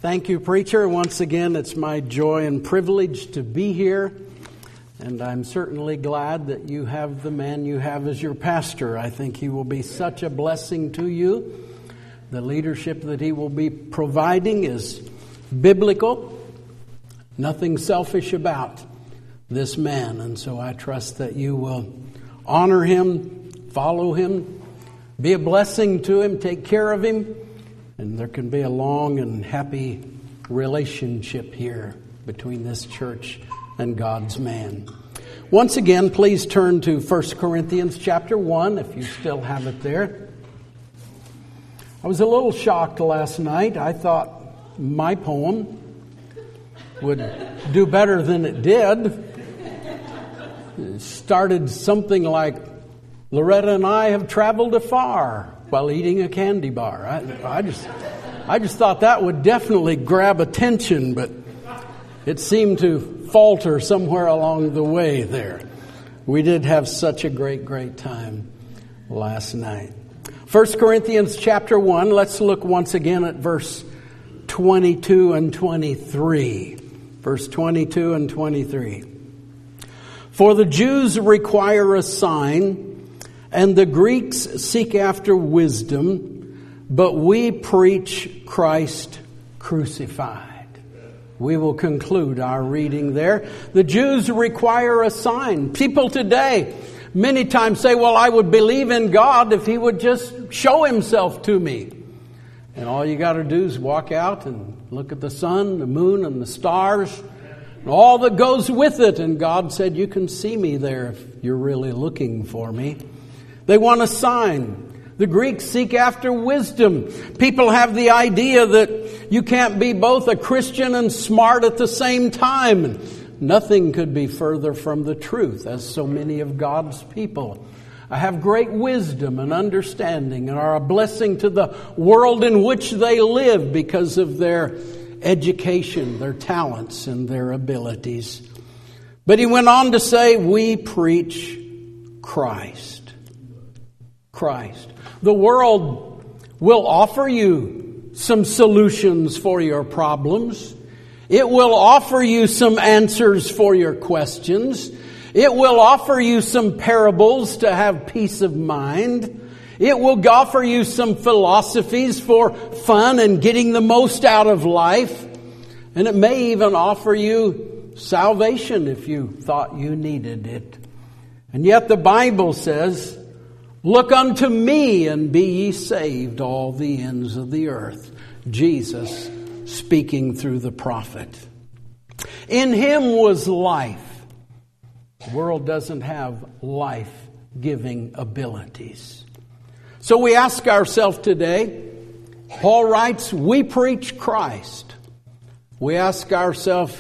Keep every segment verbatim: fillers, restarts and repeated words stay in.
Thank you, preacher. Once again, it's my joy and privilege to be here. And I'm certainly glad that you have the man you have as your pastor. I think he will be such a blessing to you. The leadership that he will be providing is biblical. Nothing selfish about this man. And so I trust that you will honor him, follow him, be a blessing to him, take care of him. And there can be a long and happy relationship here between this church and God's man. Once again, please turn to First Corinthians chapter one, if you still have it there. I was a little shocked last night. I thought my poem would do better than it did. It started something like, Loretta and I have traveled afar while eating a candy bar. I, I just I just thought that would definitely grab attention, but it seemed to falter somewhere along the way there. We did have such a great, great time last night. First Corinthians chapter one, let's look once again at verse twenty-two and twenty-three. Verse twenty-two and twenty-three. For the Jews require a sign, and the Greeks seek after wisdom, but we preach Christ crucified. We will conclude our reading there. The Jews require a sign. People today many times say, well, I would believe in God if He would just show Himself to me. And all you got to do is walk out and look at the sun, the moon, and the stars, and all that goes with it. And God said, you can see me there if you're really looking for me. They want a sign. The Greeks seek after wisdom. People have the idea that you can't be both a Christian and smart at the same time. Nothing could be further from the truth, as so many of God's people have great wisdom and understanding and are a blessing to the world in which they live because of their education, their talents, and their abilities. But he went on to say, we preach Christ. Christ. The world will offer you some solutions for your problems. It will offer you some answers for your questions. It will offer you some parables to have peace of mind. It will offer you some philosophies for fun and getting the most out of life. And it may even offer you salvation if you thought you needed it. And yet the Bible says, look unto me and be ye saved, all the ends of the earth. Jesus speaking through the prophet. In Him was life. The world doesn't have life-giving abilities. So we ask ourselves today, Paul writes, we preach Christ. We ask ourselves,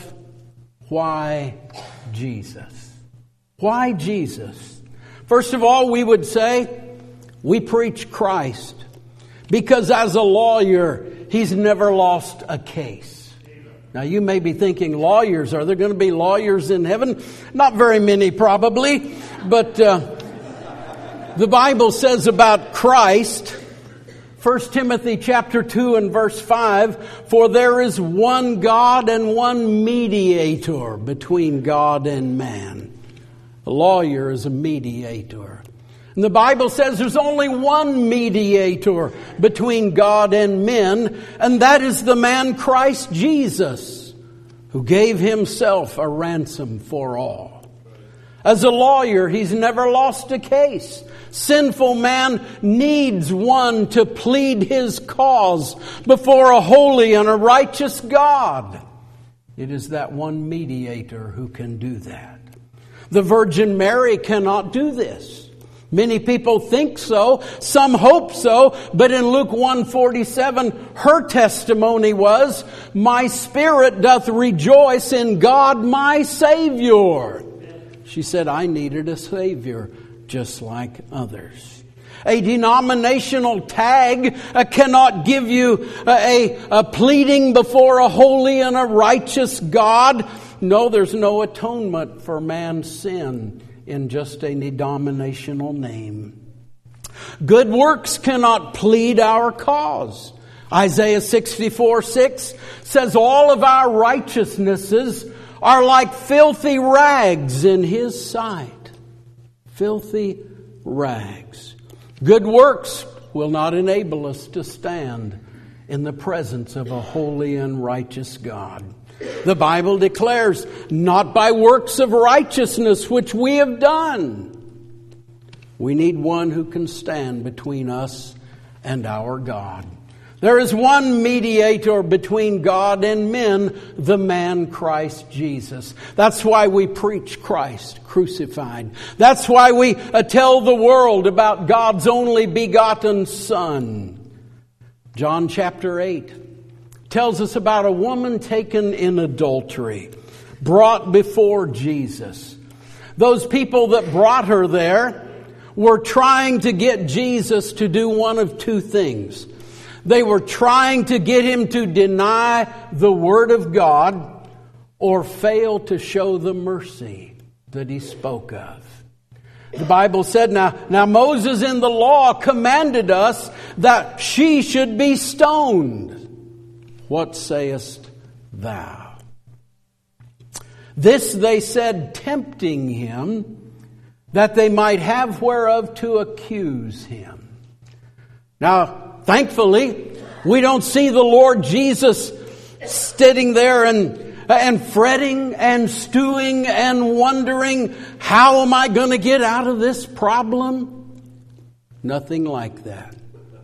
why Jesus? Why Jesus? First of all, we would say, we preach Christ. Because as a lawyer, he's never lost a case. Now you may be thinking, lawyers, are there going to be lawyers in heaven? Not very many probably. But uh, the Bible says about Christ, First Timothy chapter two and verse five, for there is one God and one mediator between God and man. A lawyer is a mediator. And the Bible says there's only one mediator between God and men, and that is the man Christ Jesus, who gave Himself a ransom for all. As a lawyer, he's never lost a case. Sinful man needs one to plead his cause before a holy and a righteous God. It is that one mediator who can do that. The Virgin Mary cannot do this. Many people think so. Some hope so. But in Luke one forty-seven, her testimony was, my spirit doth rejoice in God my Savior. She said, I needed a Savior just like others. A denominational tag uh, cannot give you a, a, a pleading before a holy and a righteous God. No, there's no atonement for man's sin in just a denominational name. Good works cannot plead our cause. Isaiah sixty-four six says, all of our righteousnesses are like filthy rags in His sight. Filthy rags. Good works will not enable us to stand in the presence of a holy and righteous God. The Bible declares, not by works of righteousness which we have done. We need one who can stand between us and our God. There is one mediator between God and men, the man Christ Jesus. That's why we preach Christ crucified. That's why we uh, tell the world about God's only begotten Son. John chapter eight tells us about a woman taken in adultery, brought before Jesus. Those people that brought her there were trying to get Jesus to do one of two things. They were trying to get Him to deny the Word of God or fail to show the mercy that He spoke of. The Bible said, now, now Moses in the law commanded us that she should be stoned. What sayest thou? This they said, tempting Him, that they might have whereof to accuse Him. Now, thankfully, we don't see the Lord Jesus sitting there and and fretting and stewing and wondering, how am I going to get out of this problem? Nothing like that.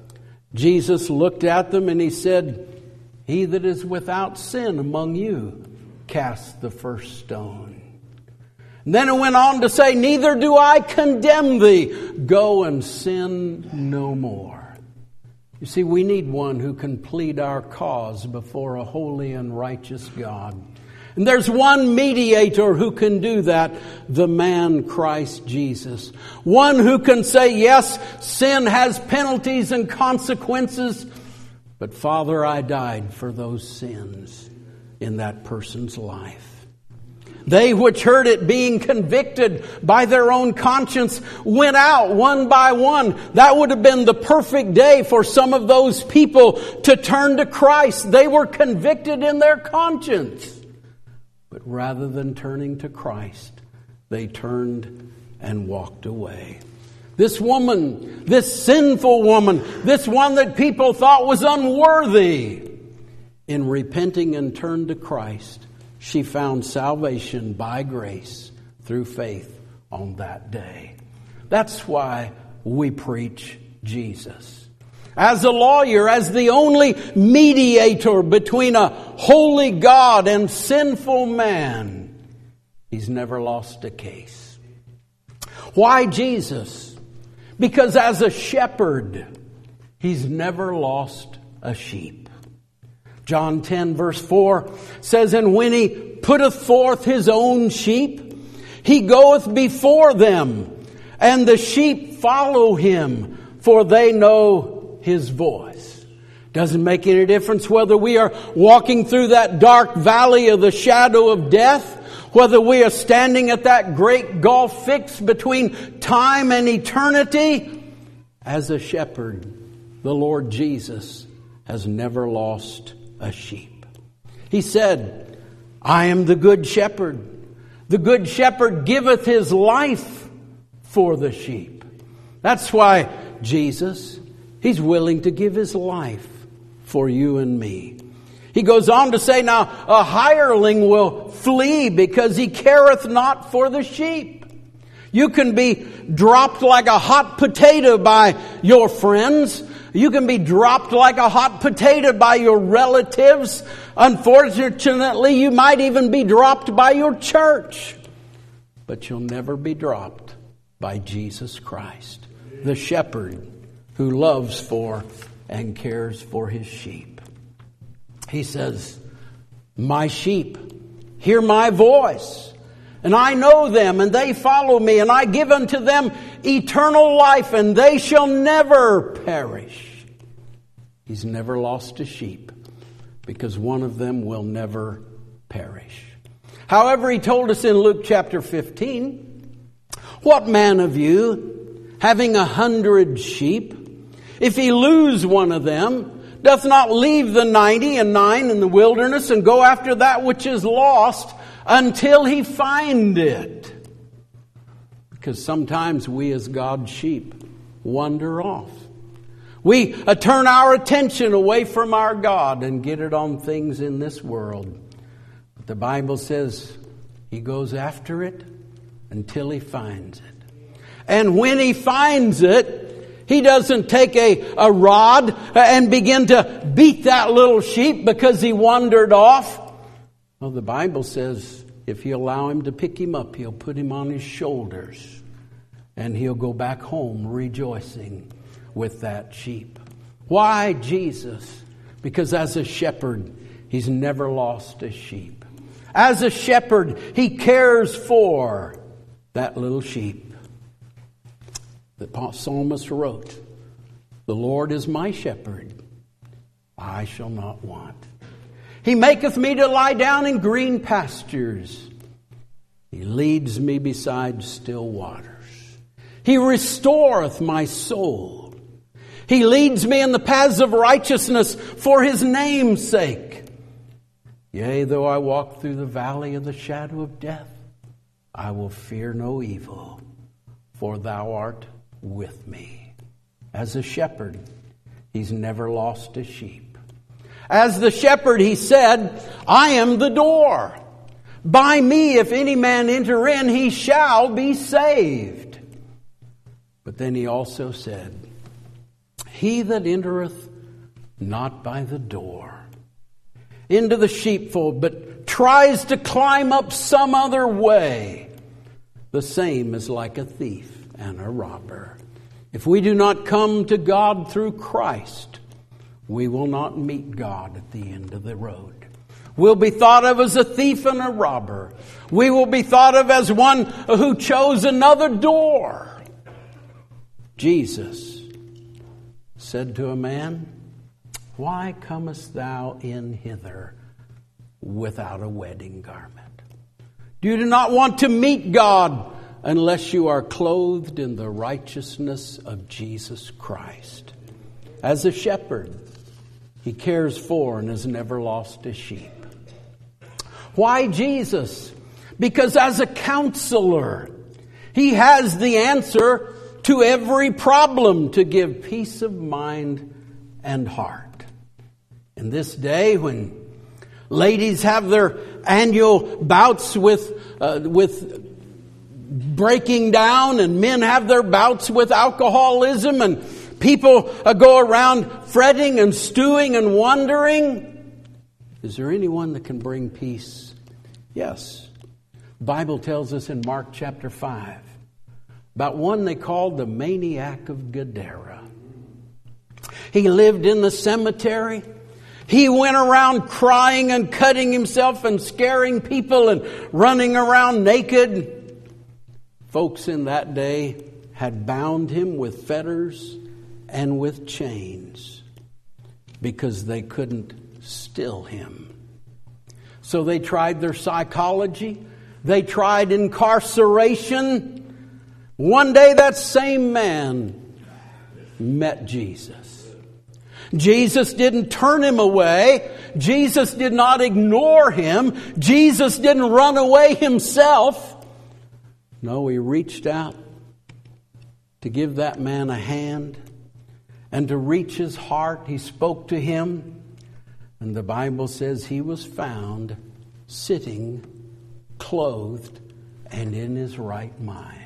Jesus looked at them and He said, he that is without sin among you, cast the first stone. And then it went on to say, neither do I condemn thee. Go and sin no more. You see, we need one who can plead our cause before a holy and righteous God. And there's one mediator who can do that, the man Christ Jesus. One who can say, yes, sin has penalties and consequences, but Father, I died for those sins in that person's life. They which heard it being convicted by their own conscience went out one by one. That would have been the perfect day for some of those people to turn to Christ. They were convicted in their conscience. But rather than turning to Christ, they turned and walked away. This woman, this sinful woman, this one that people thought was unworthy, in repenting and turned to Christ, she found salvation by grace through faith on that day. That's why we preach Jesus. As a lawyer, as the only mediator between a holy God and sinful man, He's never lost a case. Why Jesus? Because as a shepherd, He's never lost a sheep. John ten verse four says, and when He putteth forth His own sheep, He goeth before them, and the sheep follow Him, for they know His voice. Doesn't make any difference whether we are walking through that dark valley of the shadow of death, whether we are standing at that great gulf fixed between time and eternity. As a shepherd, the Lord Jesus has never lost a sheep. He said, I am the good shepherd. The good shepherd giveth his life for the sheep. That's why Jesus, He's willing to give His life for you and me. He goes on to say, now a hireling will flee because he careth not for the sheep. You can be dropped like a hot potato by your friends. You can be dropped like a hot potato by your relatives. Unfortunately, you might even be dropped by your church. But you'll never be dropped by Jesus Christ, the shepherd who loves for and cares for His sheep. He says, my sheep hear my voice, and I know them, and they follow me, and I give unto them eternal life, and they shall never perish. He's never lost a sheep, because one of them will never perish. However, He told us in Luke chapter fifteen, what man of you, having a hundred sheep, if he lose one of them, doth not leave the ninety and nine in the wilderness and go after that which is lost until he find it. Because sometimes we as God's sheep wander off. We uh, turn our attention away from our God and get it on things in this world. But the Bible says he goes after it until he finds it. And when he finds it, he doesn't take a, a rod and begin to beat that little sheep because he wandered off. Well, the Bible says if you allow him to pick him up, he'll put him on his shoulders and he'll go back home rejoicing with that sheep. Why Jesus? Because as a shepherd, he's never lost a sheep. As a shepherd, he cares for that little sheep. The psalmist wrote, "The Lord is my shepherd, I shall not want. He maketh me to lie down in green pastures. He leads me beside still waters. He restoreth my soul. He leads me in the paths of righteousness for his name's sake. Yea, though I walk through the valley of the shadow of death, I will fear no evil, for thou art with me." As a shepherd, he's never lost a sheep. As the shepherd, he said, "I am the door. By me, if any man enter in, he shall be saved." But then he also said, "He that entereth not by the door into the sheepfold, but tries to climb up some other way, the same is like a thief and a robber." If we do not come to God through Christ, we will not meet God at the end of the road. We'll be thought of as a thief and a robber. We will be thought of as one who chose another door. Jesus said to a man, "Why comest thou in hither without a wedding garment?" You do not want to meet God unless you are clothed in the righteousness of Jesus Christ. As a shepherd, he cares for and has never lost a sheep. Why Jesus? Because as a counselor, he has the answer to every problem to give peace of mind and heart. In this day when ladies have their annual bouts with uh, with breaking down and men have their bouts with alcoholism and people uh, go around fretting and stewing and wondering, is there anyone that can bring peace? Yes. The Bible tells us in Mark chapter five about one they called the maniac of Gadara. He lived in the cemetery. He went around crying and cutting himself and scaring people and running around naked. Folks in that day had bound him with fetters and with chains because they couldn't still him. So they tried their psychology. They tried incarceration. One day that same man met Jesus. Jesus didn't turn him away. Jesus did not ignore him. Jesus didn't run away himself. No, he reached out to give that man a hand and to reach his heart. He spoke to him, and the Bible says he was found sitting, clothed, and in his right mind.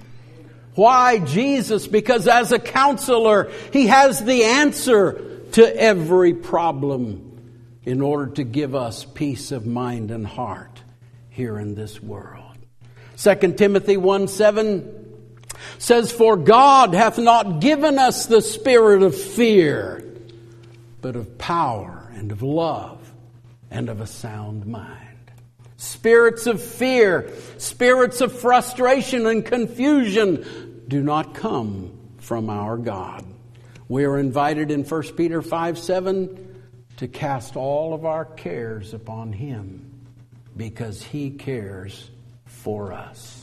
Why Jesus? Because as a counselor, he has the answer to every problem in order to give us peace of mind and heart here in this world. Second Timothy one seven says, "For God hath not given us the spirit of fear, but of power and of love and of a sound mind." Spirits of fear, spirits of frustration and confusion do not come from our God. We are invited in First Peter five seven to cast all of our cares upon him because he cares for us.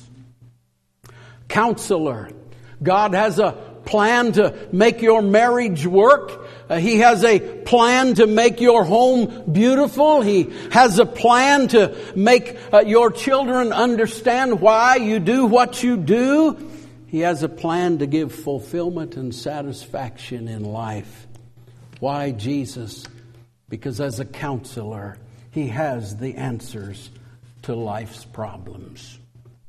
Counselor, God has a plan to make your marriage work. Uh, he has a plan to make your home beautiful. He has a plan to make uh, your children understand why you do what you do. He has a plan to give fulfillment and satisfaction in life. Why Jesus? Because as a counselor, He has the answers to life's problems.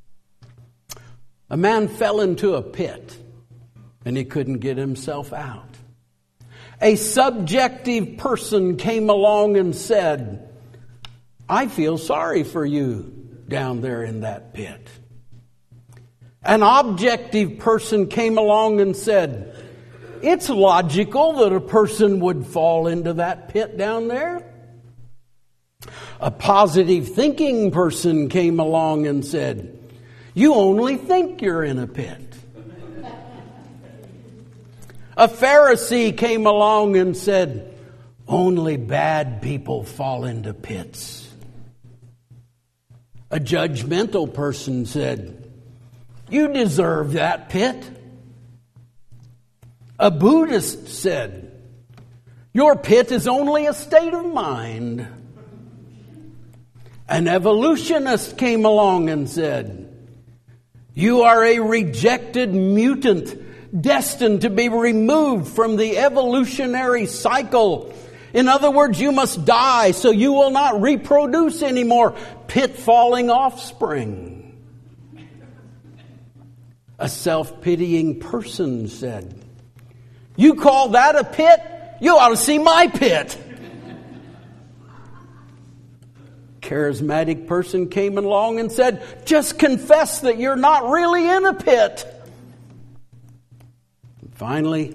A man fell into a pit and he couldn't get himself out. A subjective person came along and said, I feel sorry for you down there in that pit. An objective person came along and said, it's logical that a person would fall into that pit down there. A positive thinking person came along and said, you only think you're in a pit. A Pharisee came along and said, only bad people fall into pits. A judgmental person said, you deserve that pit. A Buddhist said, your pit is only a state of mind. An evolutionist came along and said, you are a rejected mutant, destined to be removed from the evolutionary cycle. In other words, you must die so you will not reproduce anymore pit-falling offspring. A self-pitying person said, you call that a pit? You ought to see my pit. Charismatic person came along and said, just confess that you're not really in a pit. Finally,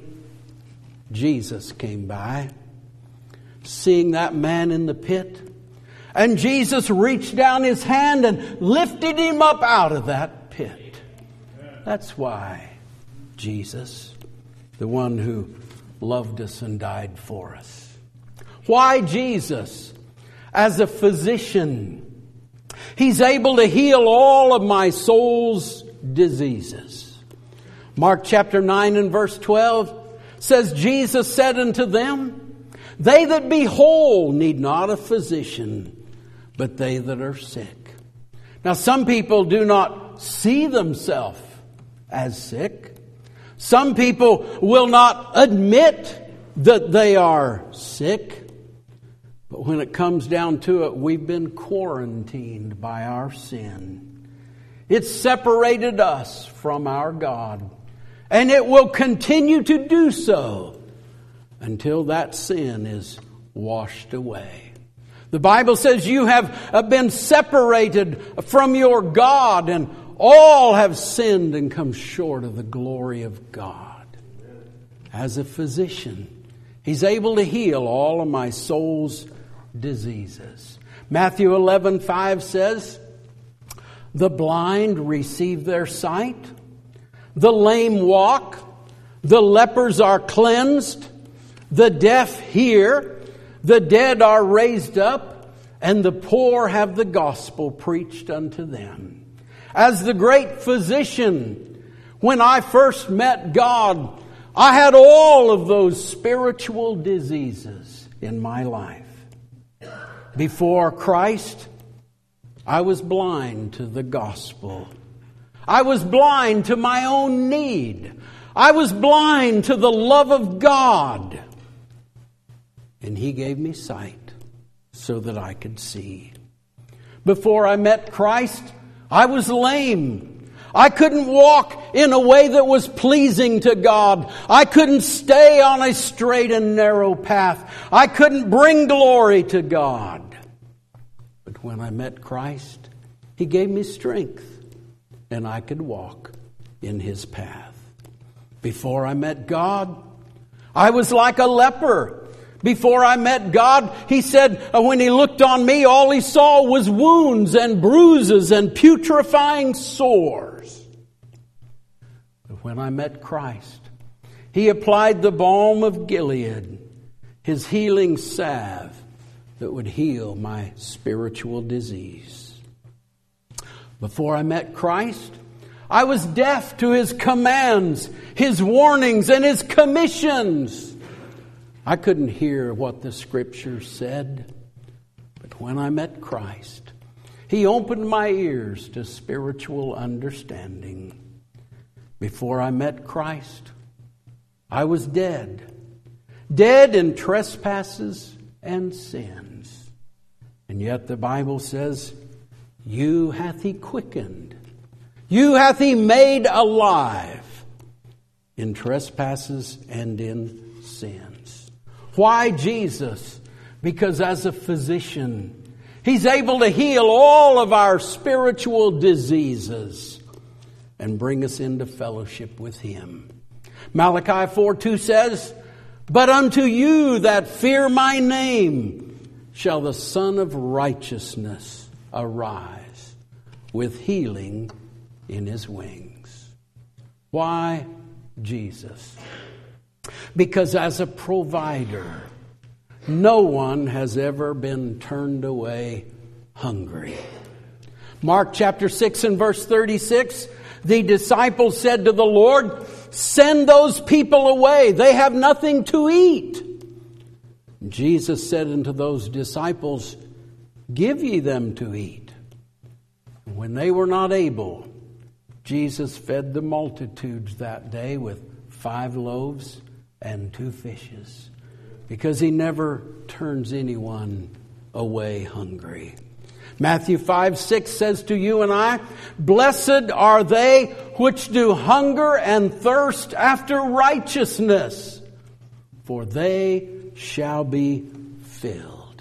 Jesus came by, seeing that man in the pit. And Jesus reached down His hand and lifted him up out of that pit. That's why Jesus, the one who loved us and died for us. Why Jesus? As a physician, He's able to heal all of my soul's diseases. Mark chapter nine and verse twelve says, Jesus said unto them, they that be whole need not a physician, but they that are sick. Now some people do not see themselves as sick. Some people will not admit that they are sick. But when it comes down to it, we've been quarantined by our sin. It's separated us from our God. And it will continue to do so until that sin is washed away. The Bible says you have been separated from your God, and all have sinned and come short of the glory of God. As a physician, He's able to heal all of my soul's diseases. Matthew eleven five says, the blind receive their sight, the lame walk, the lepers are cleansed, the deaf hear, the dead are raised up, and the poor have the gospel preached unto them. As the great physician, when I first met God, I had all of those spiritual diseases in my life. Before Christ, I was blind to the gospel. I was blind to my own need. I was blind to the love of God. And He gave me sight so that I could see. Before I met Christ, I was lame. I couldn't walk in a way that was pleasing to God. I couldn't stay on a straight and narrow path. I couldn't bring glory to God. But when I met Christ, He gave me strength, and I could walk in His path. Before I met God, I was like a leper. Before I met God, He said when He looked on me, all He saw was wounds and bruises and putrefying sores. But when I met Christ, He applied the balm of Gilead, His healing salve that would heal my spiritual disease. Before I met Christ, I was deaf to His commands, His warnings, and His commissions. I couldn't hear what the Scripture said. But when I met Christ, He opened my ears to spiritual understanding. Before I met Christ, I was dead. Dead in trespasses and sins. And yet the Bible says, You hath He quickened. You hath He made alive in trespasses and in sins. Why Jesus? Because as a physician, He's able to heal all of our spiritual diseases and bring us into fellowship with Him. Malachi four two says, But unto you that fear my name shall the Son of Righteousness arise with healing in His wings. Why Jesus? Because as a provider, no one has ever been turned away hungry. Mark chapter six and verse thirty-six, the disciples said to the Lord, Send those people away. They have nothing to eat. Jesus said unto those disciples, Give ye them to eat. When they were not able, Jesus fed the multitudes that day with five loaves and two fishes, because He never turns anyone away hungry. Matthew five six says to you and I, Blessed are they which do hunger and thirst after righteousness, for they shall be filled.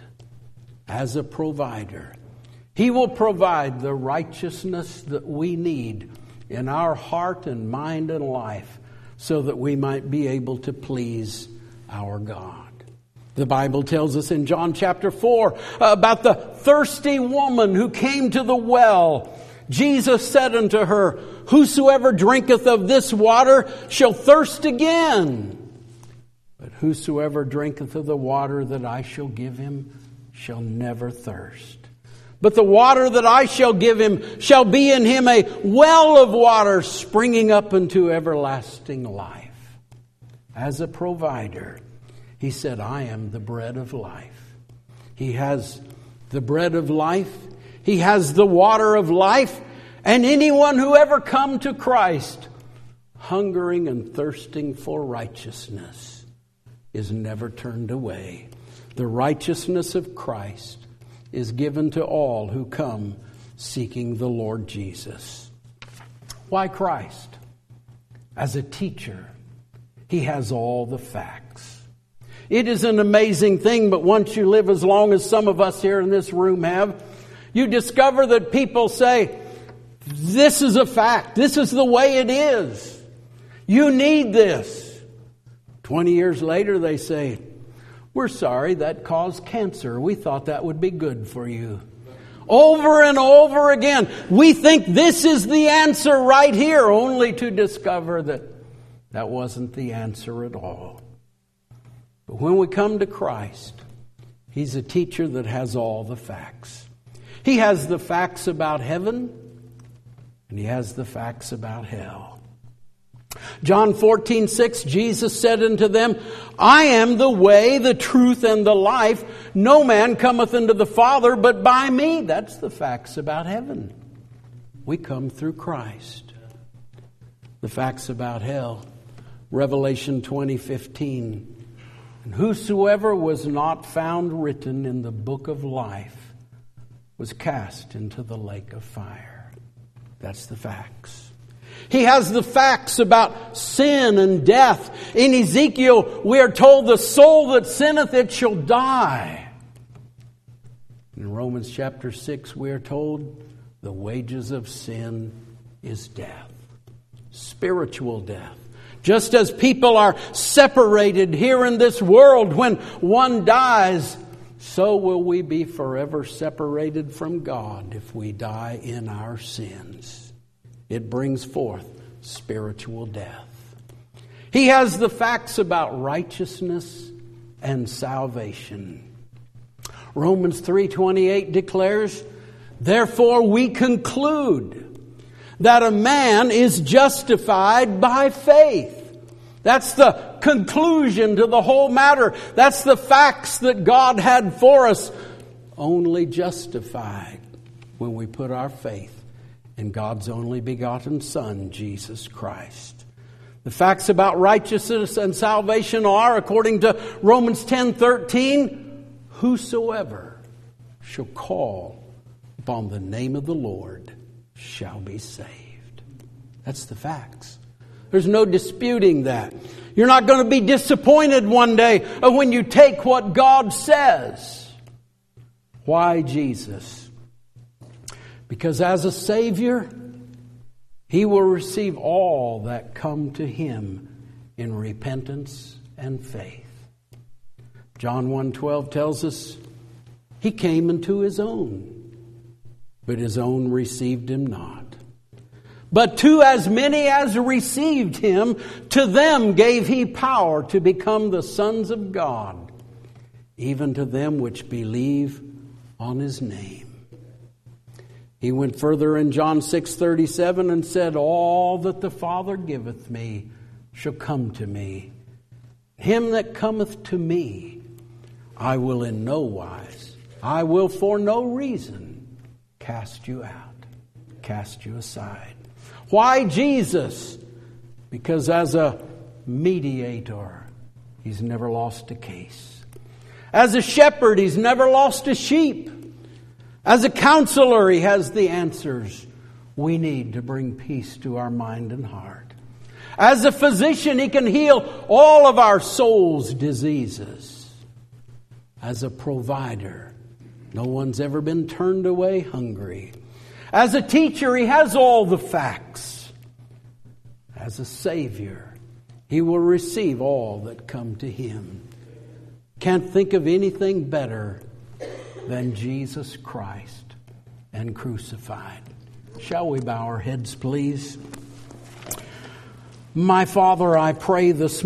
As a provider, He will provide the righteousness that we need in our heart and mind and life so that we might be able to please our God. The Bible tells us in John chapter four about the thirsty woman who came to the well. Jesus said unto her, Whosoever drinketh of this water shall thirst again. But whosoever drinketh of the water that I shall give him shall never thirst. But the water that I shall give him shall be in him a well of water springing up into everlasting life. As a provider, He said, I am the bread of life. He has the bread of life. He has the water of life. And anyone who ever come to Christ, hungering and thirsting for righteousness, is never turned away. The righteousness of Christ is given to all who come seeking the Lord Jesus. Why Christ? As a teacher, He has all the facts. It is an amazing thing, but once you live as long as some of us here in this room have, you discover that people say, this is a fact. This is the way it is. You need this. Twenty years later, they say, we're sorry, that caused cancer. We thought that would be good for you. Over and over again, we think this is the answer right here, only to discover that that wasn't the answer at all. But when we come to Christ, He's a teacher that has all the facts. He has the facts about heaven, and He has the facts about hell. John fourteen six, Jesus said unto them, I am the way, the truth, and the life. No man cometh unto the Father but by me. That's the facts about heaven. We come through Christ. The facts about hell. Revelation twenty fifteen. And whosoever was not found written in the book of life was cast into the lake of fire. That's the facts. He has the facts about sin and death. In Ezekiel, we are told the soul that sinneth, it shall die. In Romans chapter six, we are told the wages of sin is death. Spiritual death. Just as people are separated here in this world when one dies, so will we be forever separated from God if we die in our sins. It brings forth spiritual death. He has the facts about righteousness and salvation. Romans three twenty-eight declares, Therefore we conclude that a man is justified by faith That's the conclusion to the whole matter. That's the facts that God had for us. Only justified when we put our faith in God's only begotten Son, Jesus Christ. The facts about righteousness and salvation are, according to Romans ten thirteen, whosoever shall call upon the name of the Lord shall be saved. That's the facts. There's no disputing that. You're not going to be disappointed one day when you take what God says. Why Jesus? Because as a Savior, He will receive all that come to Him in repentance and faith. John one twelve tells us He came into His own, but His own received Him not. But to as many as received Him, to them gave He power to become the sons of God, even to them which believe on His name. He went further in John six thirty-seven and said, all that the Father giveth me shall come to me. Him that cometh to me, I will in no wise, I will for no reason cast you out, cast you aside. Why Jesus? Because as a mediator, He's never lost a case. As a shepherd, He's never lost a sheep. As a counselor, He has the answers we need to bring peace to our mind and heart. As a physician, He can heal all of our soul's diseases. As a provider, no one's ever been turned away hungry. As a teacher, He has all the facts. As a Savior, He will receive all that come to Him. Can't think of anything better than Jesus Christ and crucified. Shall we bow our heads, please? My Father, I pray this